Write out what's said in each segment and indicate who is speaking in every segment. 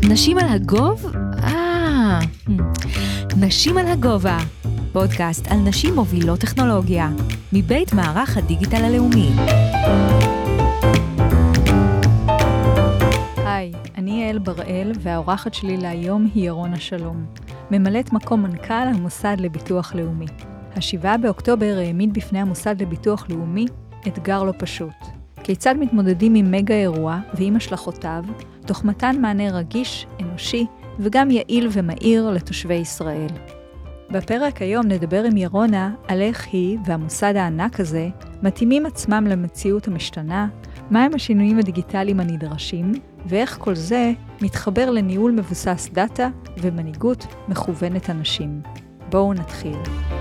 Speaker 1: נשים על הגוב? נשים על הגובה, פודקאסט על נשים מובילות טכנולוגיה, מבית מערך הדיגיטל הלאומי.
Speaker 2: היי, אני יעל בראל, והאורחת שלי להיום היא ירונה שלום, ממלאת מקום מנכ"ל המוסד לביטוח לאומי. ה7 באוקטובר העמיד בפני המוסד לביטוח לאומי אתגר לא פשוט. כיצד מתמודדים עם מגה אירוע ועם השלכותיו, תוך מתן מענה רגיש, אנושי וגם יעיל ומהיר לתושבי ישראל. בפרק היום נדבר עם ירונה על איך היא והמוסד הענק הזה מתאימים עצמם למציאות המשתנה, מהם השינויים הדיגיטליים הנדרשים, ואיך כל זה מתחבר לניהול מבוסס דאטה ומנהיגות מכוונת אנשים. בואו נתחיל.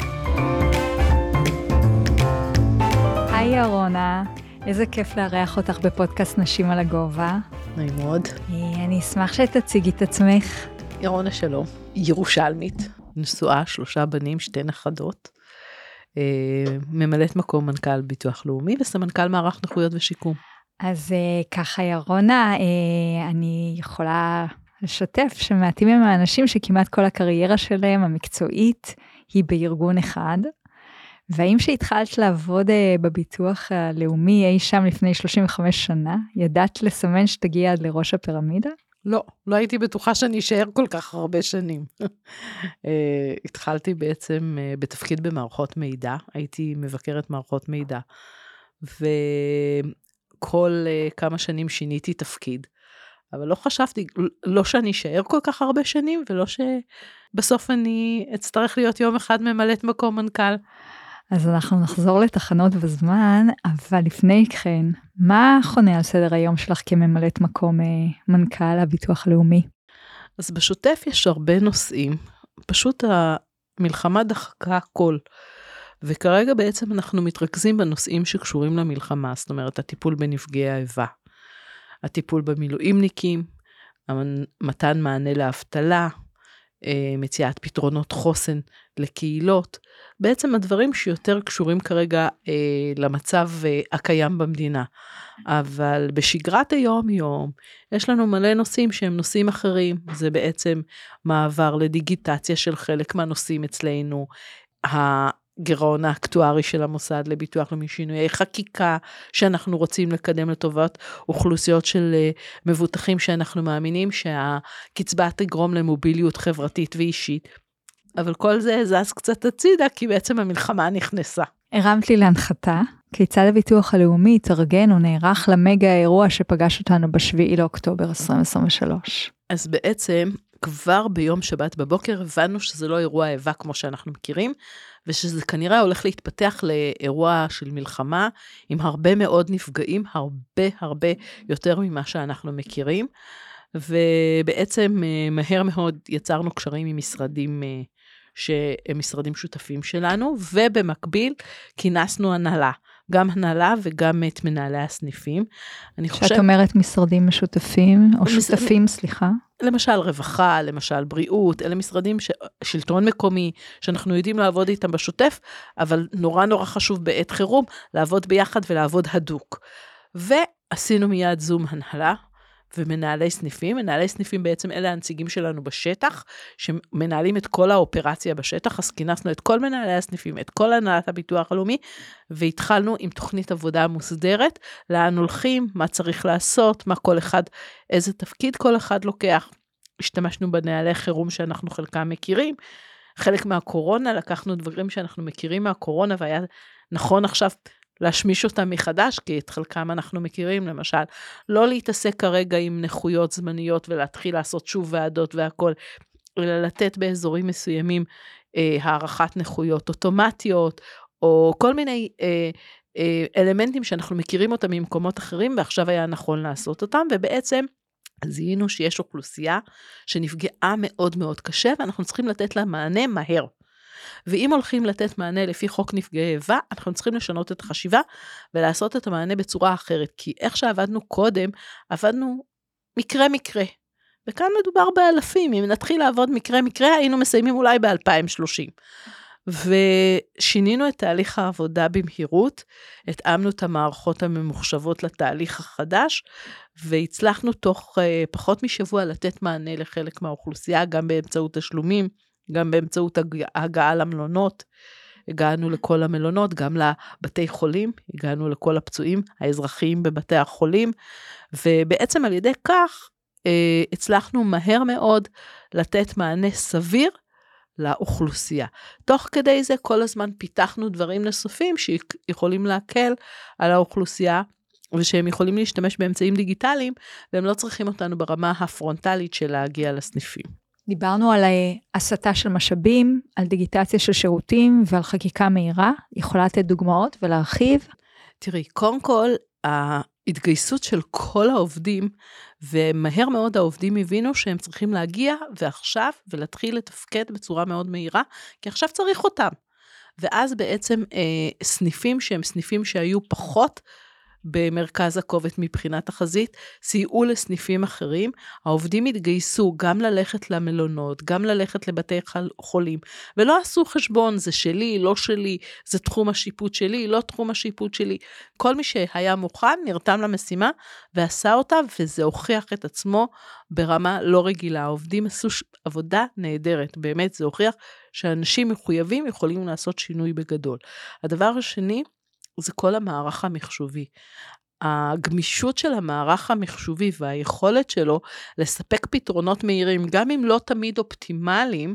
Speaker 2: היי ירונה, איזה כיף לארח אותך בפודקאסט נשים על הגובה.
Speaker 3: נעים מאוד.
Speaker 2: אני אשמח שתציגי את עצמך.
Speaker 3: ירונה שלום, ירושלמית, נשואה, 3 בנים, 2 נכדות, ממלאת מקום מנכ"ל ביטוח לאומי וסמנכ"ל מערך נכויות ושיקום.
Speaker 2: אז ככה ירונה, אני יכולה לשתף שמעטים הם האנשים שכמעט כל הקריירה שלהם המקצועית היא בארגון אחד, והאם שהתחלת לעבוד בביטוח הלאומי אי שם לפני 35 שנה, ידעת לסמן שתגיע עד לראש הפירמידה?
Speaker 3: לא הייתי בטוחה שאני אשאר כל כך הרבה שנים. התחלתי בעצם בתפקיד במערכות מידע, הייתי מבקרת מערכות מידע, וכל כמה שנים שיניתי תפקיד, אבל לא חשבתי, לא שאני אשאר כל כך הרבה שנים, ולא שבסוף אני אצטרך להיות יום אחד ממלאת מקום מנכ"ל.
Speaker 2: אז אנחנו נחזור לתחנות בזמן, אבל לפני כן, מה חונה על סדר היום שלך כממלאת מקום מנכ"ל הביטוח הלאומי?
Speaker 3: אז בשוטף יש הרבה נושאים, פשוט המלחמה דחקה הכל, וכרגע בעצם אנחנו מתרכזים בנושאים שקשורים למלחמה, זאת אומרת הטיפול בנפגעי האיבה, הטיפול במילואימניקים, מתן מענה לאבטלה, מציאת פתרונות חוסן לקהילות, בעצם הדברים שיותר קשורים כרגע למצב הקיים במדינה, אבל בשגרת היום יש לנו מלא נושאים שהם נושאים אחרים, זה בעצם מעבר לדיגיטציה של חלק מהנושאים אצלנו, הגירעון האקטוארי של המוסד לביטוח לאומי, שינויי חקיקה שאנחנו רוצים לקדם לטובת אוכלוסיות של מבוטחים שאנחנו מאמינים שהקצבה תגרום למוביליות חברתית ואישית, אבל כל זה זז קצת הצידה כי בעצם המלחמה נכנסה.
Speaker 2: הרמת לי להנחתה, כיצד הביטוח הלאומי התארגן ונערך למגה האירוע שפגש אותנו ב7 לאוקטובר 2023.
Speaker 3: אז בעצם כבר ביום שבת בבוקר הבנו שזה לא אירוע איבה כמו שאנחנו מכירים, ושזה כנראה הולך להתפתח לאירוע של מלחמה, עם הרבה מאוד נפגעים, הרבה יותר ממה שאנחנו מכירים, ובעצם מהר מאוד יצרנו קשרים עם משרדים שהם משרדים שותפים שלנו, ובמקביל כינסנו הנהלה, גם הנהלה וגם את מנהלי הסניפים.
Speaker 2: שאת אומרת משרדים משותפים, או שותפים, סליחה?
Speaker 3: למשל רווחה, למשל בריאות, אלה משרדים שלטון מקומי, שאנחנו יודעים לעבוד איתם בשוטף, אבל נורא חשוב בעת חירום, לעבוד ביחד ולעבוד הדוק. ועשינו מיד זום הנהלה, ומנהלי סניפים, מנהלי סניפים בעצם אלה הנציגים שלנו בשטח, שמנהלים את כל האופרציה בשטח, אז כינסנו את כל מנהלי הסניפים, את כל הנהלת הביטוח הלאומי, והתחלנו עם תוכנית עבודה מוסדרת, לאן הולכים, מה צריך לעשות, מה כל אחד, איזה תפקיד כל אחד לוקח, השתמשנו בנהלי חירום שאנחנו חלקם מכירים, חלק מהקורונה, לקחנו דברים שאנחנו מכירים מהקורונה, והיה נכון עכשיו להשמיש אותם מחדש, כי את חלקם אנחנו מכירים, למשל, לא להתעסק כרגע עם נכויות זמניות, ולהתחיל לעשות שוב ועדות והכל, אלא לתת באזורים מסוימים, הערכת נכויות אוטומטיות, או כל מיני אלמנטים שאנחנו מכירים אותם ממקומות אחרים, ועכשיו היה נכון לעשות אותם, ובעצם זיהינו שיש אוכלוסייה, שנפגעה מאוד קשה, ואנחנו צריכים לתת לה מענה מהר. ואם הולכים לתת מענה לפי חוק נפגעי איבה, אנחנו צריכים לשנות את החשיבה, ולעשות את המענה בצורה אחרת, כי איך שעבדנו קודם, עבדנו מקרה, וכאן מדובר באלפים, אם נתחיל לעבוד מקרה, היינו מסיימים אולי ב-2030, ושינינו את תהליך העבודה במהירות, התאמנו את המערכות הממוחשבות לתהליך החדש, והצלחנו תוך פחות משבוע לתת מענה לחלק מהאוכלוסייה, גם באמצעות תשלומים, גם באמצעות הגעה למלונות, הגענו לכל המלונות, גם לבתי חולים, הגענו לכל הפצועים האזרחיים בבתי החולים, ובעצם על ידי כך הצלחנו מהר מאוד לתת מענה סביר לאוכלוסייה. תוך כדי זה כל הזמן פיתחנו דברים נוספים שיכולים להקל על האוכלוסייה, ושהם יכולים להשתמש באמצעים דיגיטליים, והם לא צריכים אותנו ברמה הפרונטלית של להגיע לסניפים.
Speaker 2: דיברנו על הסטה של משאבים, על דיגיטציה של שירותים ועל חקיקה מהירה. יכולה לתת דוגמאות ולהרחיב?
Speaker 3: תראי, קודם כל, ההתגייסות של כל העובדים, ומהר מאוד העובדים הבינו שהם צריכים להגיע ועכשיו, ולהתחיל לתפקד בצורה מאוד מהירה, כי עכשיו צריך אותם. ואז בעצם סניפים שהם סניפים שהיו פחות במרכז הכובד מבחינת החזית, סייעו לסניפים אחרים, העובדים התגייסו גם ללכת למלונות, גם ללכת לבתי חולים, ולא עשו חשבון, זה שלי, לא שלי, זה תחום השיפוט שלי, לא תחום השיפוט שלי, כל מי שהיה מוכן נרתם למשימה, ועשה אותה, וזה הוכיח את עצמו ברמה לא רגילה, העובדים עשו עבודה נהדרת, באמת זה הוכיח שאנשים מחויבים יכולים לעשות שינוי בגדול. הדבר השני, זה כל המערך המחשובי. הגמישות של המערך המחשובי והיכולת שלו לספק פתרונות מהירים, גם אם לא תמיד אופטימליים,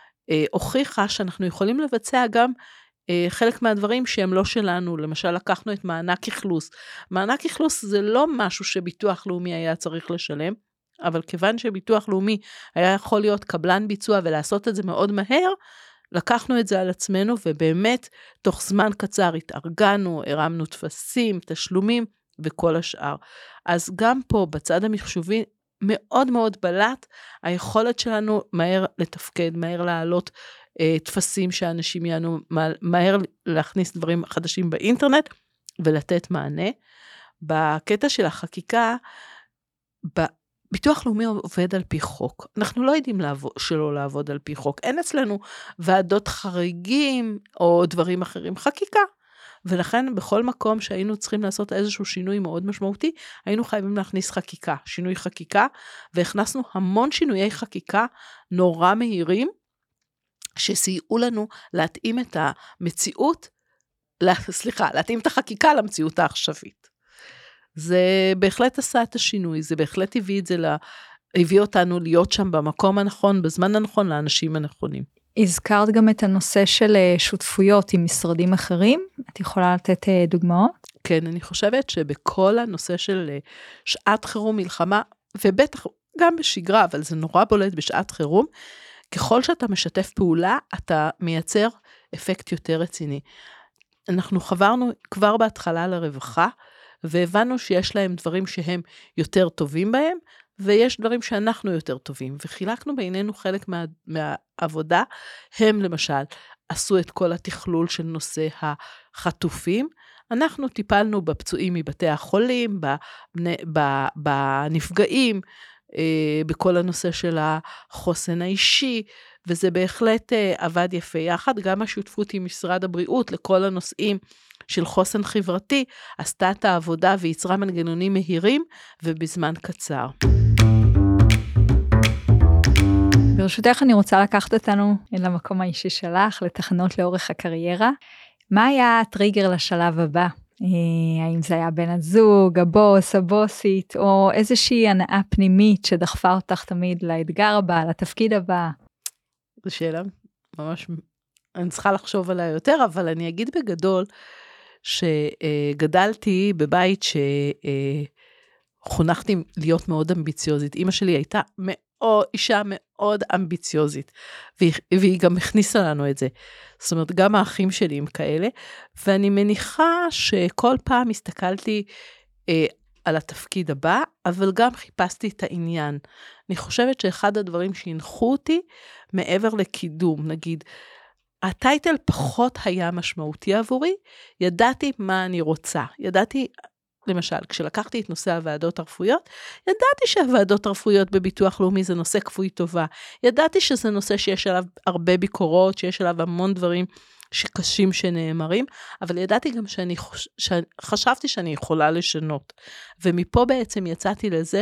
Speaker 3: הוכיחה שאנחנו יכולים לבצע גם חלק מהדברים שהם לא שלנו. למשל, לקחנו את מענק אכלוס. מענק אכלוס זה לא משהו שביטוח לאומי היה צריך לשלם, אבל כיוון שביטוח לאומי היה יכול להיות קבלן ביצוע ולעשות את זה מאוד מהר, לקחנו את זה על עצמנו, ובאמת תוך זמן קצר התארגנו, הרמנו תפסים, תשלומים וכל השאר. אז גם פה בצד המחשובי מאוד מאוד בלט, היכולת שלנו מהר לתפקד, מהר לעלות תפסים שאנשים יענו, מהר להכניס דברים חדשים באינטרנט, ולתת מענה. בקטע של החקיקה, ביטוח לאומי עובד על פי חוק. אנחנו לא יודעים שלא לעבוד על פי חוק. אין אצלנו ועדות חריגים או דברים אחרים. חקיקה. ולכן בכל מקום שהיינו צריכים לעשות איזשהו שינוי מאוד משמעותי, היינו חייבים להכניס חקיקה, שינוי חקיקה, והכנסנו המון שינויי חקיקה נורא מהירים, שסייעו לנו להתאים את המציאות, להתאים את החקיקה למציאות העכשווית. זה בהחלט עשה את השינוי, זה בהחלט הביא אותנו להיות שם במקום הנכון, בזמן הנכון, לאנשים הנכונים.
Speaker 2: הזכרת גם את הנושא של שותפויות עם משרדים אחרים, את יכולה לתת דוגמאות?
Speaker 3: כן, אני חושבת שבכל הנושא של שעת חירום מלחמה, ובטח גם בשגרה, אבל זה נורא בולט בשעת חירום, ככל שאתה משתף פעולה, אתה מייצר אפקט יותר רציני. אנחנו חברנו כבר בהתחלה לרווחה, והבנו שיש להם דברים שהם יותר טובים בהם, ויש דברים שאנחנו יותר טובים, וחילקנו בינינו חלק מהעבודה, הם למשל עשו את כל התכלול של נושא החטופים, אנחנו טיפלנו בפצועים מבתי החולים, בנפגעים, בכל הנושא של החוסן האישי, וזה בהחלט עבד יפה יחד, גם השותפות עם משרד הבריאות לכל הנושאים של חוסן חברתי, עשתה את העבודה ויצרה מנגנונים מהירים ובזמן קצר.
Speaker 2: ברשותך אני רוצה לקחת אותנו למקום האישי שלך, לתחנות לאורך הקריירה. מה היה הטריגר לשלב הבא? האם זה היה בן הזוג, הבוס, הבוסית, או איזושהי הנאה פנימית שדחפה אותך תמיד לאתגר הבא, לתפקיד הבא?
Speaker 3: זו שאלה ממש, אני צריכה לחשוב עליה יותר, אבל אני אגיד בגדול, שגדלתי בבית שחונכתי להיות מאוד אמביציוזית. אמא שלי הייתה אישה מאוד אמביציוזית, והיא גם הכניסה לנו את זה. זאת אומרת, גם האחים שלי הם כאלה, ואני מניחה שכל פעם הסתכלתי על התפקיד הבא, אבל גם חיפשתי את העניין. אני חושבת שאחד הדברים שהנחו אותי, מעבר לקידום, נגיד, הטייטל פחות היה משמעותי עבורי, ידעתי מה אני רוצה, ידעתי למשל, כשלקחתי את נושא הוועדות הרפואיות, ידעתי שהוועדות הרפואיות בביטוח לאומי זה נושא כפוי טובה. ידעתי שזה נושא שיש עליו הרבה ביקורות, שיש עליו המון דברים שקשים שנאמרים, אבל ידעתי גם חשבתי שאני יכולה לשנות. ומפה בעצם יצאתי לזה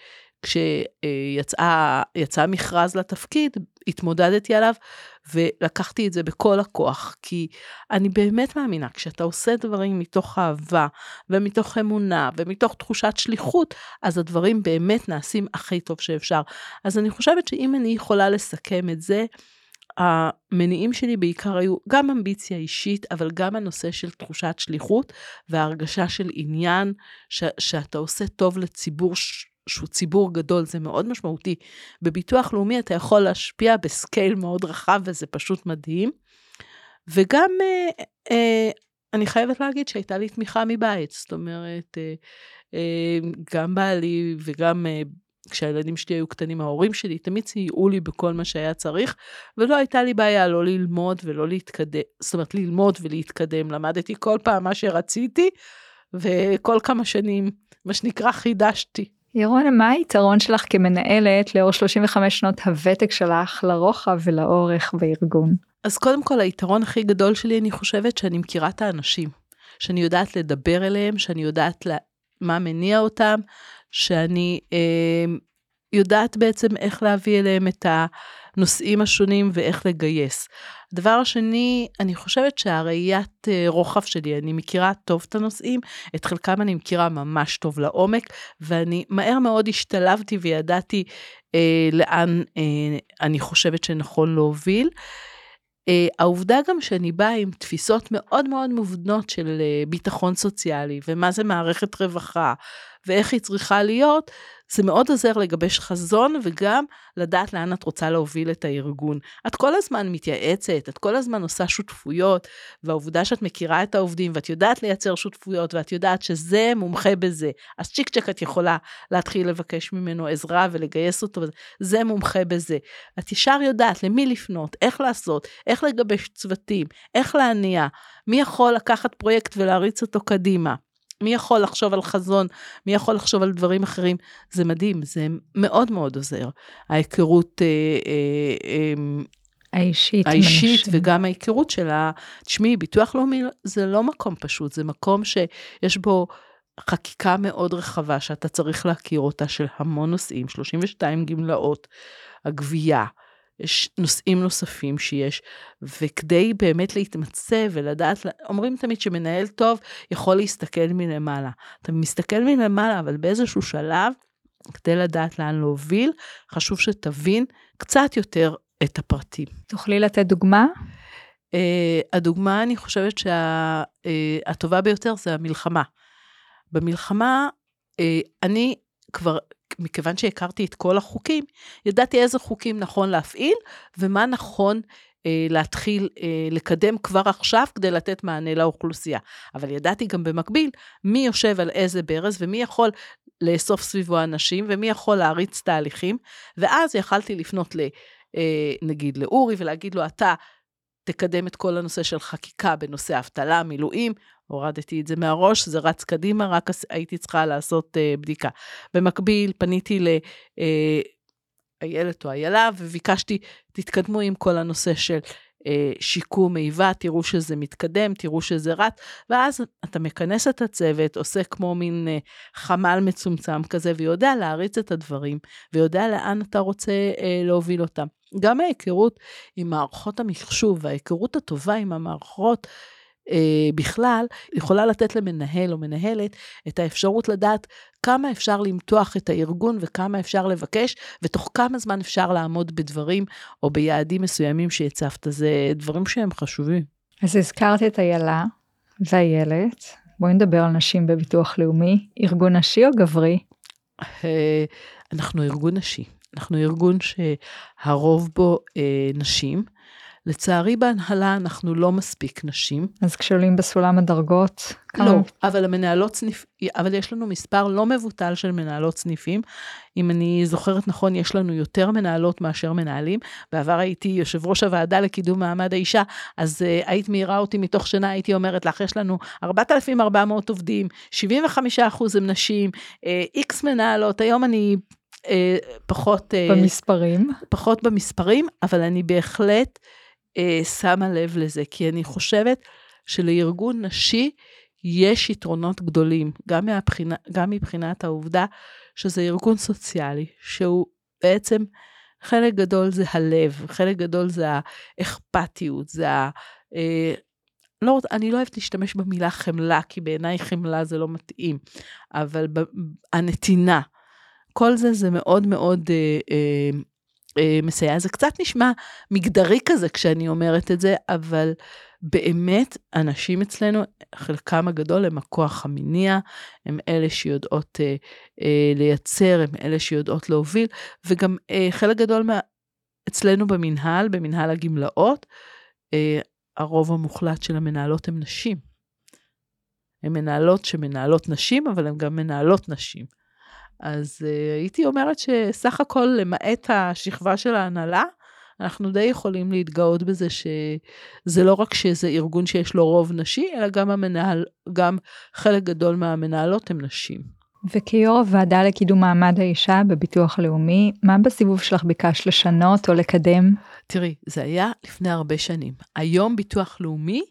Speaker 3: כשיצא מכרז לתפקיד, התמודדתי עליו, ולקחתי את זה בכל הכוח, כי אני באמת מאמינה, כשאתה עושה דברים מתוך אהבה, ומתוך אמונה, ומתוך תחושת שליחות, אז הדברים באמת נעשים הכי טוב שאפשר. אז אני חושבת שאם אני יכולה לסכם את זה, המניעים שלי בעיקר היו גם אמביציה אישית, אבל גם הנושא של תחושת שליחות, וההרגשה של עניין, שאתה עושה טוב לציבור שהוא ציבור גדול, זה מאוד משמעותי. בביטוח לאומי אתה יכול להשפיע בסקייל מאוד רחב, וזה פשוט מדהים. וגם אני חייבת להגיד שהייתה לי תמיכה מבית, זאת אומרת, גם בעלי וגם כשהילדים שלי היו קטנים, ההורים שלי תמיד סייעו לי בכל מה שהיה צריך, ולא הייתה לי בעיה לא ללמוד ולא להתקדם, זאת אומרת ללמוד ולהתקדם, למדתי כל פעם מה שרציתי, וכל כמה שנים, מה שנקרא, חידשתי.
Speaker 2: ירונה, מה היתרון שלך כמנהלת לאור 35 שנות הוותק שלך לרוחב ולאורך בארגון?
Speaker 3: אז קודם כל, היתרון הכי גדול שלי, אני חושבת שאני מכירה את האנשים, שאני יודעת לדבר אליהם, שאני יודעת מה מניע אותם, שאני יודעת בעצם איך להביא אליהם את הנושאים השונים ואיך לגייס. הדבר השני, אני חושבת שהראיית רוחב שלי, אני מכירה טוב את הנושאים, את חלקם אני מכירה ממש טוב לעומק, ואני מהר מאוד השתלבתי וידעתי לאן אני חושבת שנכון להוביל. העובדה גם שאני באה עם תפיסות מאוד מאוד מובנות של ביטחון סוציאלי, ומה זה מערכת רווחה, ואיך היא צריכה להיות, זה מאוד עוזר לגבש חזון, וגם לדעת לאן את רוצה להוביל את הארגון. את כל הזמן מתייעצת, את כל הזמן עושה שותפויות, והעובדה שאת מכירה את העובדים, ואת יודעת לייצר שותפויות, ואת יודעת שזה מומחה בזה, אז צ'יק צ'ק את יכולה להתחיל לבקש ממנו עזרה, ולגייס אותו, זה מומחה בזה. את ישר יודעת למי לפנות, איך לעשות, איך לגבש צוותים, איך להניע, מי יכול לקחת פרויקט ולהריץ אותו קדימה. מי יכול לחשוב על חזון, מי יכול לחשוב על דברים אחרים, זה מדהים, זה מאוד מאוד עוזר. ההיכרות האישית וגם ההיכרות שלה, תשמעי, ביטוח לאומי זה לא מקום פשוט, זה מקום שיש בו חקיקה מאוד רחבה, שאתה צריך להכיר אותה של המון נושאים, 32 גמלאות, הגבייה, יש נושאים נוספים שיש, וכדי באמת להתמצא ולדעת, אומרים תמיד שמנהל טוב יכול להסתכל מלמעלה. אתה מסתכל מלמעלה, אבל באיזשהו שלב, כדי לדעת לאן להוביל, חשוב שתבין קצת יותר את הפרטים.
Speaker 2: תוכלי לתת דוגמה?
Speaker 3: הדוגמה, אני חושבת שהטובה ביותר זה המלחמה. במלחמה, אני כבר מכיוון שהכרתי את כל החוקים, ידעתי איזה חוקים נכון להפעיל, ומה נכון להתחיל לקדם כבר עכשיו, כדי לתת מענה לאוכלוסייה. אבל ידעתי גם במקביל, מי יושב על איזה ברז, ומי יכול לאסוף סביבו אנשים, ומי יכול להריץ תהליכים, ואז יכלתי לפנות נגיד לאורי, ולהגיד לו, אתה תקדם את כל הנושא של חקיקה, בנושא אבטלה, מילואים, הורדתי את זה מהראש, זה רץ קדימה, רק הייתי צריכה לעשות בדיקה. במקביל, פניתי לאיילת או איילה, וביקשתי, תתקדמו עם כל הנושא של שיקום מיבא, תראו שזה מתקדם, תראו שזה רץ, ואז אתה מכנס את הצוות, עושה כמו מין חמל מצומצם כזה, ויודע להריץ את הדברים, ויודע לאן אתה רוצה להוביל אותם. גם ההיכרות עם מערכות המחשוב, וההיכרות הטובה עם המערכות, בכלל, יכולה לתת למנהל או מנהלת את האפשרות לדעת כמה אפשר למתוח את הארגון וכמה אפשר לבקש, ותוך כמה זמן אפשר לעמוד בדברים או ביעדים מסוימים שהצפת. זה דברים שהם חשובים.
Speaker 2: אז הזכרת את איילה ואיילת. בואי נדבר על נשים בביטוח לאומי. ארגון נשי או גברי?
Speaker 3: אנחנו ארגון נשי. אנחנו ארגון שהרוב בו נשים, לצערי בהנהלה אנחנו לא מספיק נשים.
Speaker 2: אז כשעולים בסולם הדרגות?
Speaker 3: לא, אבל המנהלות סניף, אבל יש לנו מספר לא מבוטל של מנהלות סניפים. אם אני זוכרת נכון, יש לנו יותר מנהלות מאשר מנהלים. בעבר הייתי יושב ראש הוועדה לקידום מעמד האישה, אז היית מהירה אותי מתוך שנה, הייתי אומרת לך, יש לנו 4,400 עובדים, 75% הם נשים, X מנהלות, היום אני פחות
Speaker 2: במספרים.
Speaker 3: פחות במספרים, אבל אני בהחלט שמה לב לזה, כי אני חושבת שלארגון נשי יש יתרונות גדולים, גם מבחינת העובדה שזה ארגון סוציאלי, שהוא בעצם חלק גדול זה הלב, חלק גדול זה האכפתיות, זה אני לא אוהבת להשתמש במילה חמלה, כי בעיניי חמלה זה לא מתאים, אבל הנתינה, כל זה מאוד מאוד מסייע. זה קצת נשמע מגדרי כזה כשאני אומרת את זה, אבל באמת אנשים אצלנו, חלקם הגדול הם הכוח המניע, הם אלה שיודעות לייצר, הם אלה שיודעות להוביל, וגם חלק גדול אצלנו במנהל הגמלאות, הרוב המוחלט של המנהלות הם נשים. הן מנהלות שמנהלות נשים, אבל הן גם מנהלות נשים. אז הייתי אומרת שסך הכל למעט השכבה של ההנהלה, אנחנו די יכולים להתגאות בזה שזה לא רק שזה ארגון שיש לו רוב נשי, אלא גם חלק גדול מהמנהלות הם נשים.
Speaker 2: וכיו"ר הוועדה לקידום מעמד האישה בביטוח לאומי, מה בסיבוב שלך ביקש לשנות או לקדם?
Speaker 3: תראי, זה היה לפני הרבה שנים. היום ביטוח לאומי,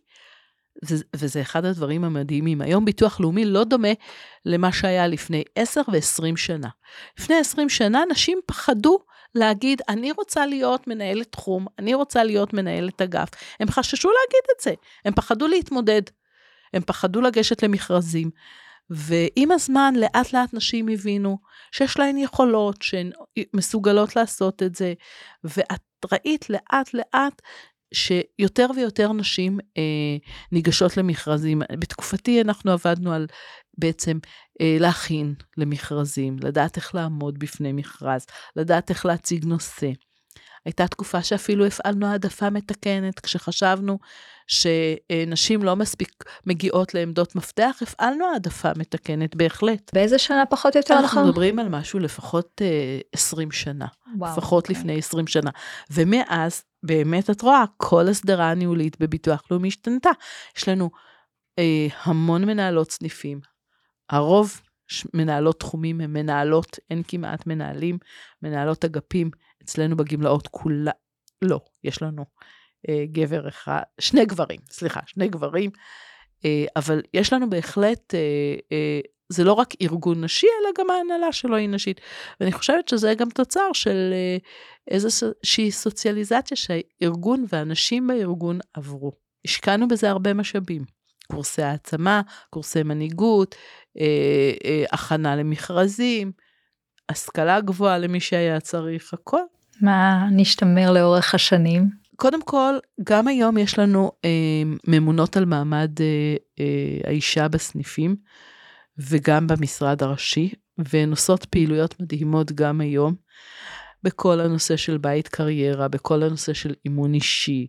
Speaker 3: וזה אחד הדברים המדהימים, היום ביטוח לאומי לא דומה למה שהיה לפני 10 ו-20 שנה. לפני 20 שנה נשים פחדו להגיד, אני רוצה להיות מנהלת תחום, אני רוצה להיות מנהלת אגף. הם חששו להגיד את זה, הם פחדו להתמודד, הם פחדו לגשת למכרזים, ועם הזמן לאט לאט נשים הבינו שיש להן יכולות, שהן מסוגלות לעשות את זה, ואת ראית לאט לאט, שיותר ויותר נשים ניגשות למכרזים. בתקופתי אנחנו עבדנו על בעצם להכין למכרזים, לדעת איך לעמוד בפני מכרז, לדעת איך להציג נושא. הייתה תקופה שאפילו הפעלנו העדפה מתקנת, כשחשבנו שנשים לא מספיק מגיעות לעמדות מפתח, הפעלנו העדפה מתקנת בהחלט.
Speaker 2: באיזה שנה פחות או יותר?
Speaker 3: אנחנו מדברים על משהו לפחות 20 שנה, לפחות לפני 20 שנה. ומאז, באמת את רואה, כל הסדרה הניהולית בביטוח לאומי השתנתה. יש לנו המון מנהלות סניפים, הרוב מנהלות תחומים הם מנהלות, אין כמעט מנהלים, מנהלות אגפים, אצלנו בגמלאות כולה, לא, יש לנו גבר אחד, שני גברים, אבל יש לנו בהחלט, זה לא רק ארגון נשי, אלא גם ההנהלה שלו היא נשית, ואני חושבת שזה גם תוצר של איזושהי סוציאליזציה שהארגון והאנשים בארגון עברו. השקענו בזה הרבה משאבים, קורסי העצמה, קורסי מנהיגות, הכנה למכרזים, השכלה גבוהה למי שהיה צריך, הכל.
Speaker 2: מה נשתמר לאורך השנים?
Speaker 3: קודם כל, גם היום יש לנו ממונות על מעמד האישה בסניפים, וגם במשרד הראשי, ונושאות פעילויות מדהימות גם היום, בכל הנושא של בית קריירה, בכל הנושא של אימון אישי,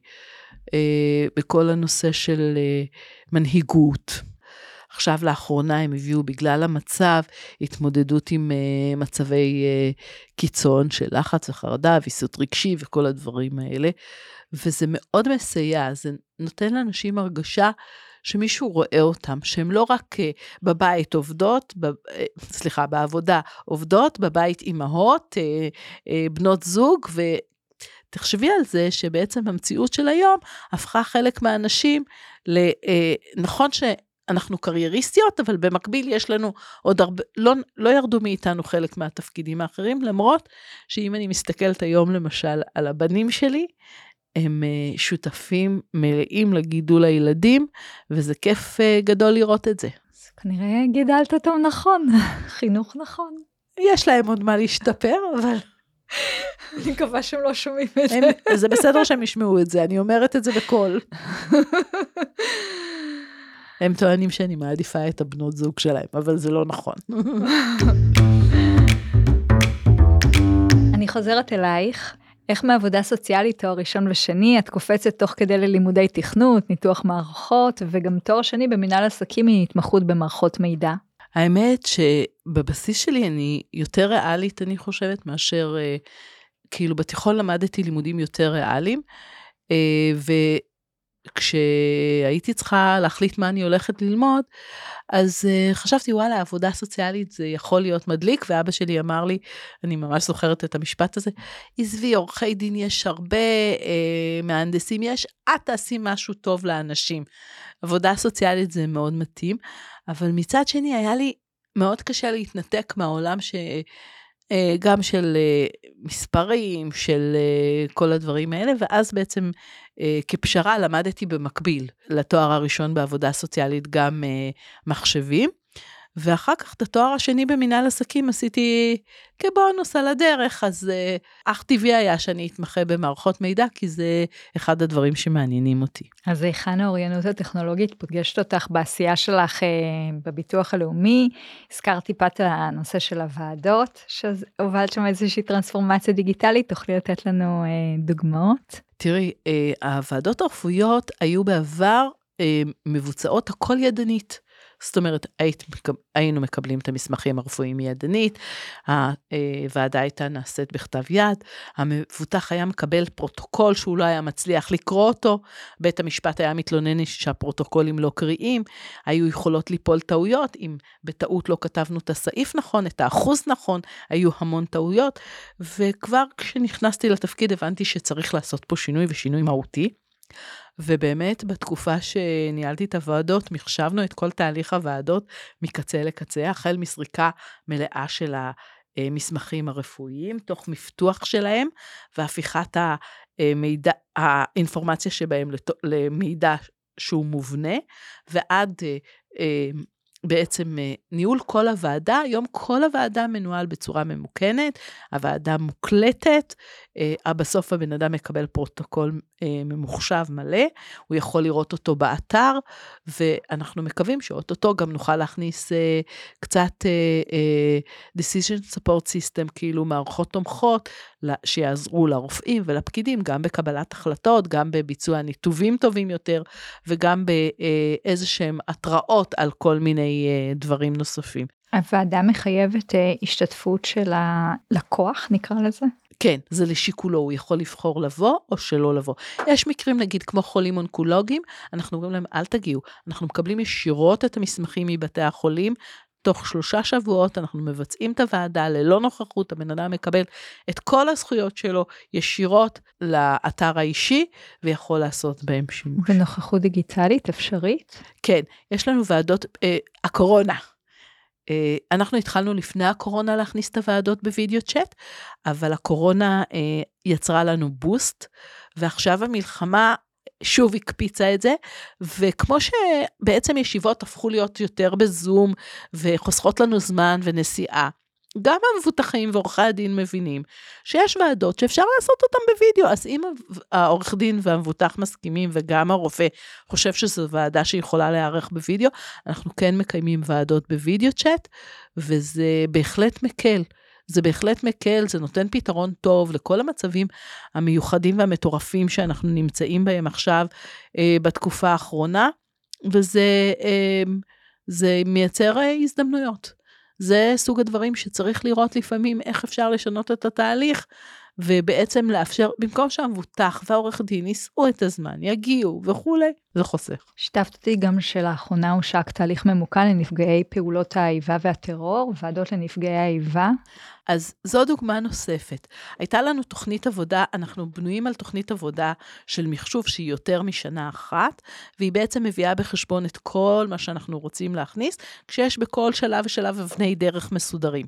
Speaker 3: בכל הנושא של מנהיגות. עכשיו לאחרונה הם הביאו בגלל המצב, התמודדות עם מצבי קיצון של לחץ וחרדה, ויסות רגשי וכל הדברים האלה, וזה מאוד מסייע, זה נותן לאנשים הרגשה שמישהו רואה אותם, שהם לא רק בבית עובדות, בעבודה עובדות, בבית אימהות, בנות זוג, ותחשבי על זה שבעצם המציאות של היום, הפכה חלק מהאנשים, נכון אנחנו קרייריסטיות, אבל במקביל יש לנו עוד הרבה, לא ירדו מאיתנו חלק מהתפקידים האחרים, למרות שאם אני מסתכלת היום למשל על הבנים שלי, הם שותפים מלאים לגידול הילדים, וזה כיף גדול לראות את זה.
Speaker 2: אז כנראה גידלת אותם נכון, חינוך נכון.
Speaker 3: יש להם עוד מה להשתפר, אבל
Speaker 2: אני מקווה שהם לא שומעים את זה.
Speaker 3: זה בסדר שהם ישמעו את זה, אני אומרת את זה בקול. הם טוענים שאני מעדיפה את הבנות זוג שלהם, אבל זה לא נכון.
Speaker 2: אני חוזרת אלייך. איך מעבודה סוציאלית תואר ראשון ושני, את קופצת תוך כדי ללימודי תכנות, ניתוח מערכות, וגם תואר שני במנהל עסקים עם התמחות במערכות מידע?
Speaker 3: האמת שבבסיס שלי אני יותר ריאלית, אני חושבת, מאשר, כאילו בתיכון למדתי לימודים יותר ריאליים, וכשהייתי צריכה להחליט מה אני הולכת ללמוד, אז חשבתי, וואלה, עבודה סוציאלית זה יכול להיות מדליק, ואבא שלי אמר לי, אני ממש זוכרת את המשפט הזה, עזבי, עורכי דין יש הרבה, מהנדסים יש, את תעשי משהו טוב לאנשים. עבודה סוציאלית זה מאוד מתאים, אבל מצד שני היה לי מאוד קשה להתנתק מהעולם גם של מספרים, של כל הדברים האלה, ואז בעצם כפשרה למדתי במקביל לתואר הראשון בעבודה סוציאלית גם מחשבים, ואחר כך את התואר השני במנהל עסקים עשיתי כבונוס על הדרך, אז אך טבעי היה שאני אתמחה במערכות מידע, כי זה אחד הדברים שמעניינים אותי.
Speaker 2: אז היכן האוריינות הטכנולוגית פוגשת אותך בעשייה שלך בביטוח הלאומי? הזכרת טיפה את הנושא של הוועדות, שהובלת שם איזושהי טרנספורמציה דיגיטלית, תוכלי לתת לנו דוגמאות?
Speaker 3: תראי, הוועדות הרפואיות היו בעבר מבוצעות הכל ידנית, זאת אומרת, היינו מקבלים את המסמכים הרפואיים ידנית, הוועדה הייתה נעשית בכתב יד, המבוטח היה מקבל פרוטוקול שהוא לא היה מצליח לקרוא אותו, בית המשפט היה מתלונן שהפרוטוקולים לא קריאים, היו יכולות ליפול טעויות, אם בטעות לא כתבנו את הסעיף נכון, את האחוז נכון, היו המון טעויות, וכבר כשנכנסתי לתפקיד הבנתי שצריך לעשות פה שינוי ושינוי מהותי, ובאמת בתקופה שניהלתי את הוועדות, מחשבנו את כל תהליך הוועדות מקצה לקצה, החל מסריקה מלאה של המסמכים הרפואיים, תוך מפתוח שלהם, והפיכת האינפורמציה שבהם למידע שהוא מובנה, ועד בעצם ניהול כל הוועדה, היום כל הוועדה מנוהל בצורה ממוכנת, הוועדה מוקלטת, בסוף הבן אדם מקבל פרוטוקול ממוחשב מלא, הוא יכול לראות אותו באתר, ואנחנו מקווים שאוטוטו גם נוכל להכניס קצת decision support system, כאילו מערכות תומכות, שיעזרו לרופאים ולפקידים, גם בקבלת החלטות, גם בביצוע ניתובים טובים יותר, וגם באיזה שהם התראות על כל מיני דברים נוספים.
Speaker 2: הוועדה מחייבת השתתפות של הלקוח, נקרא לזה?
Speaker 3: כן, זה לשיקולו, הוא יכול לבחור לבוא או שלא לבוא. יש מקרים, נגיד, כמו חולים אונקולוגיים, אנחנו אומרים להם, אל תגיעו, אנחנו מקבלים ישירות את המסמכים מבתי החולים, תוך 3 שבועות אנחנו מבצעים את הוועדה, ללא נוכחות, הבן אדם מקבל את כל הזכויות שלו ישירות לאתר האישי, ויכול לעשות בהם שימוש.
Speaker 2: ונוכחות דיגיטלית אפשרית?
Speaker 3: כן, יש לנו ועדות, הקורונה. אנחנו התחלנו לפני הקורונה להכניס את הוועדות בווידאו צ'אט, אבל הקורונה יצרה לנו בוסט, ועכשיו המלחמה שוב הקפיצה את זה, וכמו שבעצם ישיבות הפכו להיות יותר בזום, וחוסכות לנו זמן ונסיעה, גם המבוטחים ועורכי הדין מבינים, שיש ועדות שאפשר לעשות אותם בווידאו, אז אם העורך דין והמבוטח מסכימים, וגם הרופא חושב שזו ועדה שיכולה להיערך בווידאו, אנחנו כן מקיימים ועדות בווידאו צ'אט, וזה בהחלט מקל. זה בהחלט מקל, זה נותן פתרון טוב לכל המצבים המיוחדים והמטורפים שאנחנו נמצאים בהם עכשיו בתקופה האחרונה, וזה מייצר הזדמנויות. זה סוג הדברים שצריך לראות לפעמים איך אפשר לשנות את התהליך, ובעצם לאפשר, במקום שהמבוטח והעורך דין יישאו את הזמן, יגיעו וכולי, זה חוסך.
Speaker 2: שיתפת אותי גם שלאחרונה הושק תהליך ממוקד לנפגעי פעולות האיבה והטרור, ועדות לנפגעי האיבה.
Speaker 3: אז זו דוגמה נוספת. הייתה לנו תוכנית עבודה, אנחנו בנויים על תוכנית עבודה של מחשוב שהיא יותר משנה אחת, והיא בעצם מביאה בחשבון את כל מה שאנחנו רוצים להכניס, כשיש בכל שלב ושלב אבני דרך מסודרים.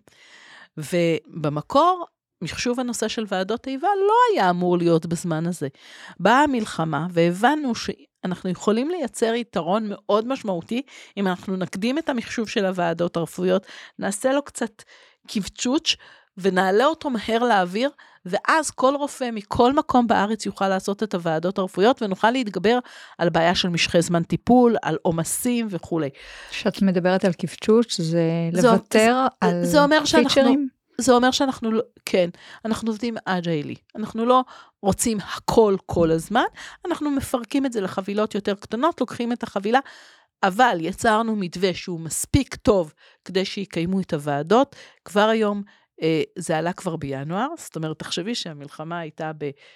Speaker 3: ובמקור, מחשוב הנושא של ועדות איבה לא היה אמור להיות בזמן הזה. באה המלחמה והבנו שאנחנו יכולים לייצר יתרון מאוד משמעותי, אם אנחנו נקדים את המחשוב של הוועדות הרפואיות, נעשה לו קצת קבצ'וץ' ונעלה אותו מהר לאוויר, ואז כל רופא מכל מקום בארץ יוכל לעשות את הוועדות הרפואיות, ונוכל להתגבר על בעיה של משכי זמן טיפול, על עומסים וכו'.
Speaker 2: כשאת מדברת על קבצ'וץ', זה לוותר על
Speaker 3: זה אומר
Speaker 2: פיצ'רים?
Speaker 3: זה אומר שאנחנו לא, כן, אנחנו עובדים אג'יילי. אנחנו לא רוצים הכל כל הזמן, אנחנו מפרקים את זה לחבילות יותר קטנות, לוקחים את החבילה, אבל יצרנו מתווה שהוא מספיק טוב כדי שיקיימו את הוועדות. כבר היום זה עלה כבר בינואר, זאת אומרת, תחשבי שהמלחמה הייתה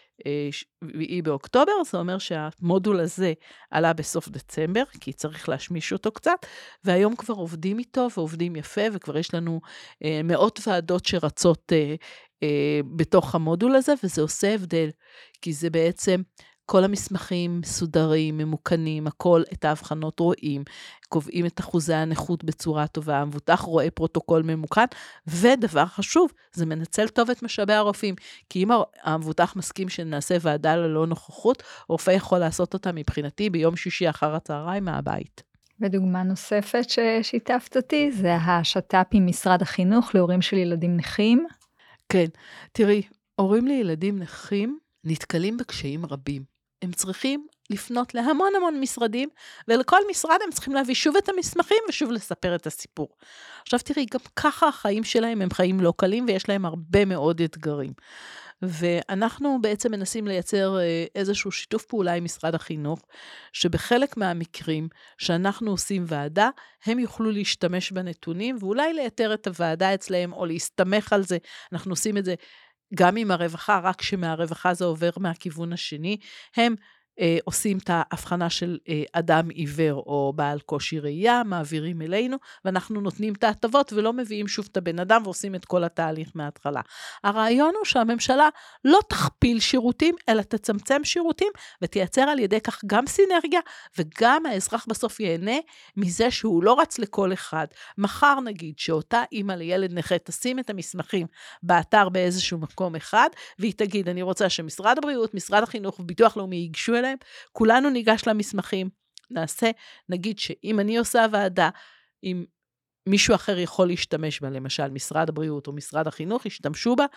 Speaker 3: ב-7 באוקטובר, זה אומר שהמודול הזה עלה בסוף דצמבר, כי צריך להשמיש אותו קצת, והיום כבר עובדים איתו ועובדים יפה, וכבר יש לנו מאות ועדות שרצות בתוך המודול הזה, וזה עושה הבדל, כי זה בעצם כל המסמכים מסודרים, ממוקנים, הכל, את ההבחנות רואים, קובעים את אחוזי הנכות בצורה טובה, המבוטח רואה פרוטוקול ממוקן, ודבר חשוב, זה מנצל טוב את משאבי הרופאים, כי אם המבוטח מסכים שנעשה ועדה ללא נוכחות, רופא יכול לעשות אותה מבחינתי ביום שישי אחר הצהריים מהבית.
Speaker 2: ודוגמה נוספת ששיתפת אותי, זה השת"פ עם משרד החינוך להורים של ילדים נכים.
Speaker 3: כן, תראי, הורים לילדים נכים נתקלים בקשיים רבים. הם צריכים לפנות להמון המון משרדים, ולכל משרד הם צריכים להביא שוב את המסמכים ושוב לספר את הסיפור. עכשיו תראי, גם ככה החיים שלהם הם חיים לא קלים, ויש להם הרבה מאוד אתגרים. ואנחנו בעצם מנסים לייצר איזשהו שיתוף פעולה עם משרד החינוך, שבחלק מהמקרים שאנחנו עושים ועדה, הם יוכלו להשתמש בנתונים, ואולי לייתר את הוועדה אצלהם, או להסתמך על זה. אנחנו עושים את זה גם עם הרווחה, רק שמהרווחה זה עובר מהכיוון השני, הם עושים את ההבחנה של אדם עיוור או בעל קושי ראייה, מעבירים אלינו, ואנחנו נותנים את ההטבות ולא מביאים שוב את הבן אדם ועושים את כל התהליך מההתחלה. הרעיון הוא שהממשלה לא תכפיל שירותים, אלא תצמצם שירותים, ותייצר על ידי כך גם סינרגיה, וגם האזרח בסוף ייהנה מזה שהוא לא רץ לכל אחד. מחר נגיד שאותה אימא לילד נכה תשים את המסמכים באתר באיזשהו מקום אחד, והיא תגיד, אני רוצה שמשרד הבריאות, משרד החינוך וביטוח לאומי ייגשו אליהם, כולנו ניגש למסמכים, נעשה, נגיד שאם אני עושה ועדה, אם מישהו אחר יכול להשתמש בה, למשל משרד הבריאות או משרד החינוך, ישתמשו בה,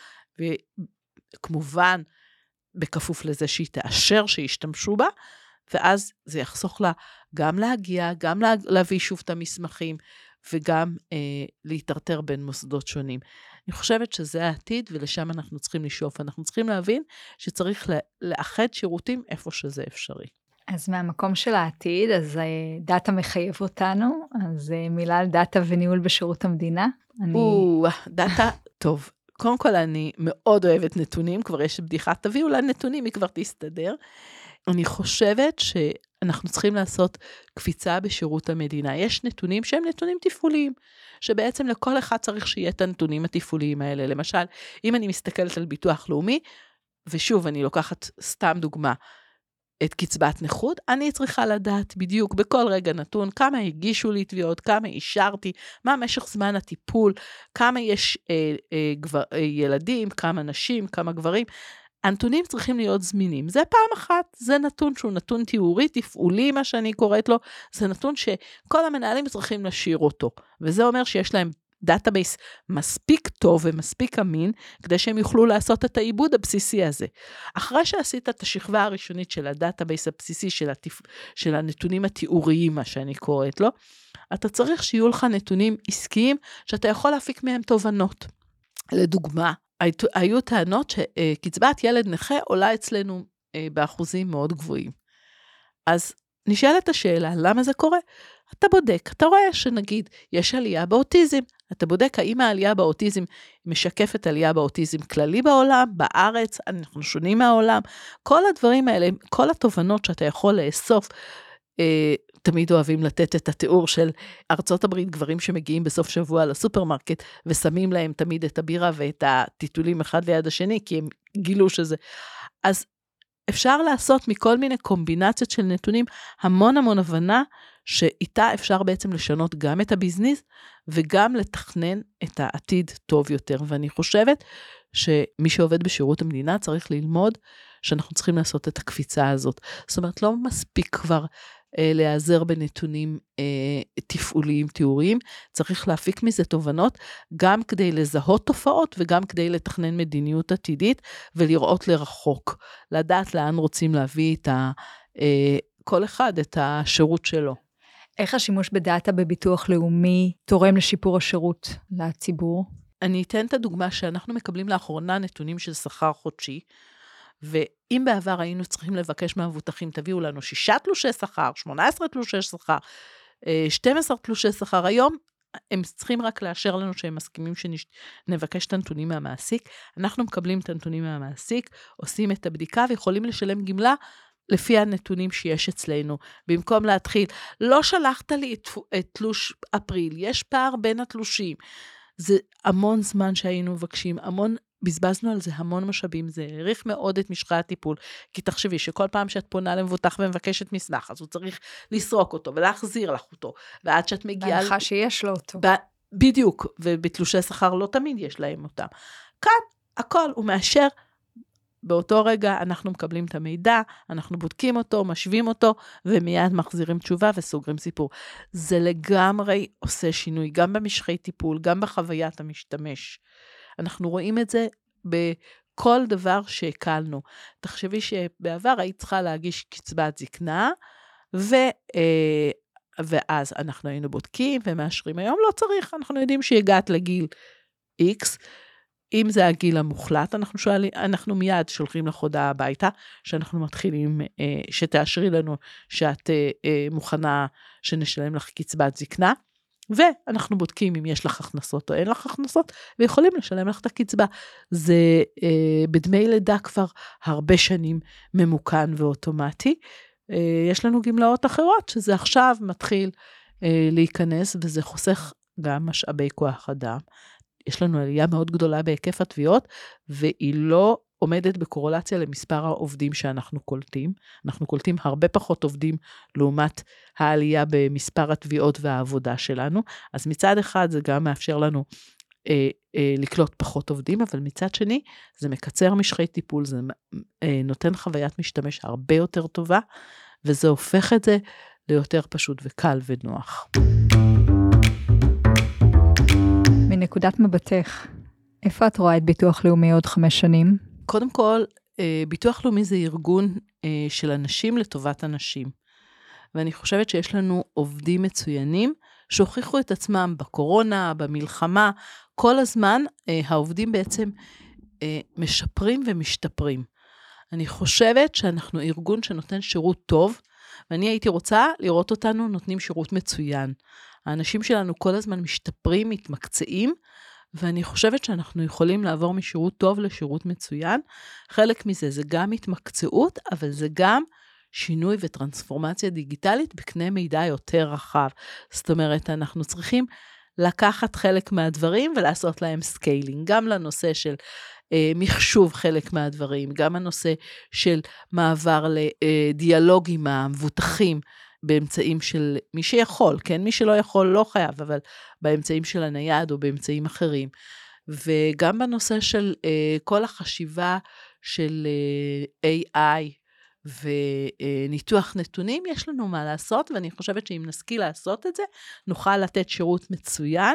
Speaker 3: וכמובן, בכפוף לזה שהיא תאשר שישתמשו בה, ואז זה יחסוך לה גם להגיע, גם להביא שוב את המסמכים, וגם להתרטר בין מוסדות שונים. אני חושבת שזה העתיד, ולשם אנחנו צריכים לשאוף. אנחנו צריכים להבין שצריך לאחד שירותים איפה שזה אפשרי.
Speaker 2: אז מהמקום של העתיד, אז דאטה מחייב אותנו, אז מילה על דאטה וניהול בשירות המדינה.
Speaker 3: דאטה, טוב. קודם כל אני מאוד אוהבת נתונים, כבר יש בדיחה, תביאו לה נתונים, היא כבר תסתדר. אני חושבת שאנחנו צריכים לעשות קפיצה בשירות המדינה. יש נתונים שהם נתונים תפעוליים, שבעצם לכל אחד צריך שיהיה את הנתונים התפעוליים האלה. למשל, אם אני מסתכלת על ביטוח לאומי, ושוב אני לוקחת סתם דוגמה, את קצבת נכות, אני צריכה לדעת בדיוק בכל רגע נתון, כמה הגישו לי תביעות, כמה אישרתי, מה משך זמן הטיפול, כמה יש ילדים, כמה נשים, כמה גברים, הנתונים צריכים להיות זמינים. זה פעם אחת, זה נתון שהוא נתון תיאורי, תפעולי, מה שאני קוראת לו, זה נתון שכל המנהלים צריכים לשיר אותו, וזה אומר שיש להם דאטאבייס מספיק טוב ומספיק אמין, כדי שהם יוכלו לעשות את העיבוד הבסיסי הזה. אחרי שעשית את השכבה הראשונית של הדאטאבייס הבסיסי, של הנתונים התיאוריים, מה שאני קוראת לו, אתה צריך שיהיו לך נתונים עסקיים, שאתה יכול להפיק מהם תובנות. לדוגמה, היו טענות שקצבת ילד נכה עולה אצלנו באחוזים מאוד גבוהים. אז נשאלת השאלה, למה זה קורה? אתה בודק, אתה רואה שנגיד, יש עלייה באוטיזם, אתה בודק האם העלייה באוטיזם משקפת עלייה באוטיזם כללי בעולם, בארץ, אנחנו שונים מהעולם, כל הדברים האלה, כל התובנות שאתה יכול לאסוף, תמיד אוהבים לתת את התיאור של ארצות הברית, גברים שמגיעים בסוף שבוע לסופרמרקט, ושמים להם תמיד את הבירה ואת הטיטולים אחד ליד השני, כי הם גילו שזה. אז אפשר לעשות מכל מיני קומבינציות של נתונים, המון המון הבנה, שאיתה אפשר בעצם לשנות גם את הביזנס, וגם לתכנן את העתיד טוב יותר. ואני חושבת שמי שעובד בשירות המדינה צריך ללמוד, שאנחנו צריכים לעשות את הקפיצה הזאת. זאת אומרת, לא מספיק כבר להיעזר בנתונים תפעוליים, תיאוריים, צריך להפיק מזה תובנות, גם כדי לזהות תופעות, וגם כדי לתכנן מדיניות עתידית, ולראות לרחוק, לדעת לאן רוצים להביא את כל אחד את השירות שלו.
Speaker 2: איך השימוש בדאטה בביטוח לאומי תורם לשיפור השירות לציבור?
Speaker 3: אני אתן את הדוגמה שאנחנו מקבלים לאחרונה נתונים של שכר חודשי, ואם בעבר היינו צריכים לבקש מהמבוטחים, תביאו לנו 6 תלושי שכר, 18 תלושי שכר, 12 תלושי שכר, היום הם צריכים רק לאשר לנו שהם מסכימים שנבקש את הנתונים מהמעסיק, אנחנו מקבלים את הנתונים מהמעסיק, עושים את הבדיקה ויכולים לשלם גמלה לפי הנתונים שיש אצלנו. במקום להתחיל, לא שלחת לי את תלוש אפריל, יש פער בין התלושים. זה המון זמן שהיינו מבקשים, בזבזנו על זה המון משאבים, זה העריך מאוד את משכי הטיפול, כי תחשבי שכל פעם שאת פונה למבוטח ומבקשת מסמך, אז הוא צריך לסרוק אותו ולהחזיר לך אותו, ועד שאת מגיעה...
Speaker 2: בהנחה שיש לו אותו.
Speaker 3: בדיוק, ובתלושי שכר לא תמיד יש להם אותם. כאן, הכל הוא מאשר, באותו רגע אנחנו מקבלים את המידע, אנחנו בודקים אותו, משווים אותו, ומיד מחזירים תשובה וסוגרים סיפור. זה לגמרי עושה שינוי, גם במשכי טיפול, גם בחוויית המשתמש. אנחנו רואים את זה בכל דבר שהקלנו. תחשבי שבעבר היית צריכה להגיש קצבת זקנה, ואז אנחנו היינו בודקים ומאשרים. היום לא צריך, אנחנו יודעים שהגעת לגיל X, אם זה הגיל המוחלט, אנחנו מיד שולחים לך הודעה הביתה, שאנחנו מתחילים, שתאשרי לנו שאת מוכנה שנשלם לך קצבת זקנה, ואנחנו בודקים אם יש לך הכנסות או אין לך הכנסות, ויכולים לשלם לך את הקצבה. זה בדמי לידה כבר הרבה שנים ממוכן ואוטומטי. יש לנו גמלאות אחרות, שזה עכשיו מתחיל להיכנס, וזה חוסך גם משאבי כוח אדם. יש לנו עלייה מאוד גדולה בהיקף התביעות, והיא לא עומדת בקורולציה למספר העובדים שאנחנו קולטים. אנחנו קולטים הרבה פחות עובדים לעומת העלייה במספר התביעות והעבודה שלנו. אז מצד אחד זה גם מאפשר לנו לקלוט פחות עובדים, אבל מצד שני זה מקצר משכי טיפול, זה נותן חוויית משתמש הרבה יותר טובה, וזה הופך את זה ליותר פשוט וקל ונוח.
Speaker 2: מנקודת מבטך, איפה את רואה את ביטוח לאומי עוד 5 שנים?
Speaker 3: קודם כל, ביטוח לאומי זה ארגון של אנשים לטובת אנשים. ואני חושבת שיש לנו עובדים מצוינים, שהוכיחו את עצמם בקורונה, במלחמה, כל הזמן העובדים בעצם משפרים ומשתפרים. אני חושבת שאנחנו ארגון שנותן שירות טוב, ואני הייתי רוצה לראות אותנו נותנים שירות מצוין. האנשים שלנו כל הזמן משתפרים, מתמקצעים, ואני חושבת שאנחנו יכולים לעבור משירות טוב לשירות מצוין. חלק מזה זה גם התמקצעות, אבל זה גם שינוי וטרנספורמציה דיגיטלית בקנה מידע יותר רחב. זאת אומרת, אנחנו צריכים לקחת חלק מהדברים ולעשות להם סקיילינג, גם לנושא של מחשוב חלק מהדברים, גם הנושא של מעבר לדיאלוג עם המבוטחים, באמצעים של מי שיכול, כן? מי שלא יכול לא חייב, אבל באמצעים של הנייד או באמצעים אחרים. וגם בנושא של כל החשיבה של AI וניתוח נתונים, יש לנו מה לעשות, ואני חושבת שאם נשכיל לעשות את זה, נוכל לתת שירות מצוין,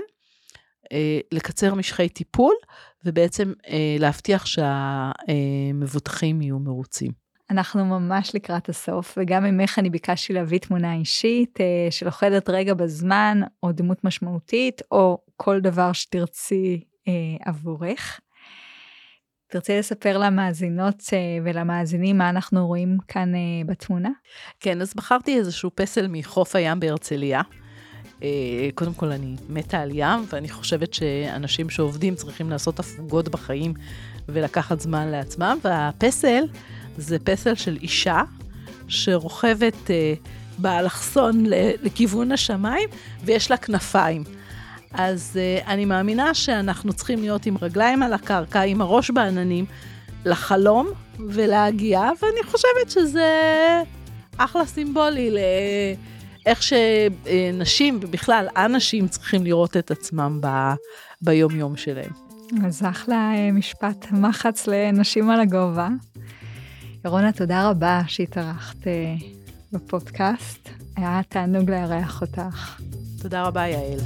Speaker 3: לקצר משכי טיפול, ובעצם להבטיח שהמבוטחים יהיו מרוצים.
Speaker 2: אנחנו ממש לקראת הסוף, וגם ממך אני ביקשתי להביא תמונה אישית, שלוחדת רגע בזמן, או דמות משמעותית, או כל דבר שתרצי עבורך. תרצי לספר למאזינות ולמאזינים מה אנחנו רואים כאן בתמונה?
Speaker 3: כן, אז בחרתי איזשהו פסל מחוף הים בהרצליה. קודם כל אני מתה על ים, ואני חושבת שאנשים שעובדים צריכים לעשות הפוגות בחיים, ולקחת זמן לעצמם, והפסל זה פסל של אישה, שרוכבת באלכסון לכיוון השמיים, ויש לה כנפיים. אז אני מאמינה שאנחנו צריכים להיות עם רגליים על הקרקע, עם הראש בעננים, לחלום ולהגיע, ואני חושבת שזה אחלה סימבולי לאיך שנשים, ובכלל אנשים צריכים לראות את עצמם ביום יום שלהם.
Speaker 2: אז אחלה משפט מחץ לנשים על הגובה. ירונה, תודה רבה שהתארחת בפודקאסט. היה תענוג לארח אותך.
Speaker 3: תודה רבה, יעל.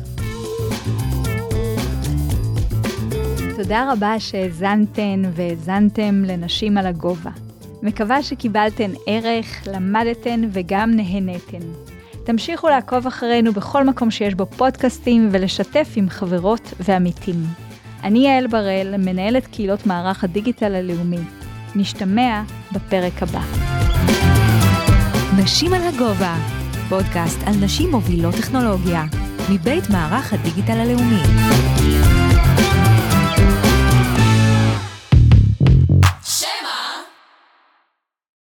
Speaker 2: תודה רבה שהאזנתן והאזנתם לנשים על הגובה. מקווה שקיבלתן ערך, למדתן וגם נהנתן. תמשיכו לעקוב אחרינו בכל מקום שיש בו פודקאסטים ולשתף עם חברות ועמיתים. אני יעל בראל, מנהלת קהילות מערך הדיגיטל הלאומי. נשתמע בפרק הבא.
Speaker 1: נשים על הגובה, פודקאסט על נשים מובילות טכנולוגיה, מבית מערך הדיגיטל הלאומי.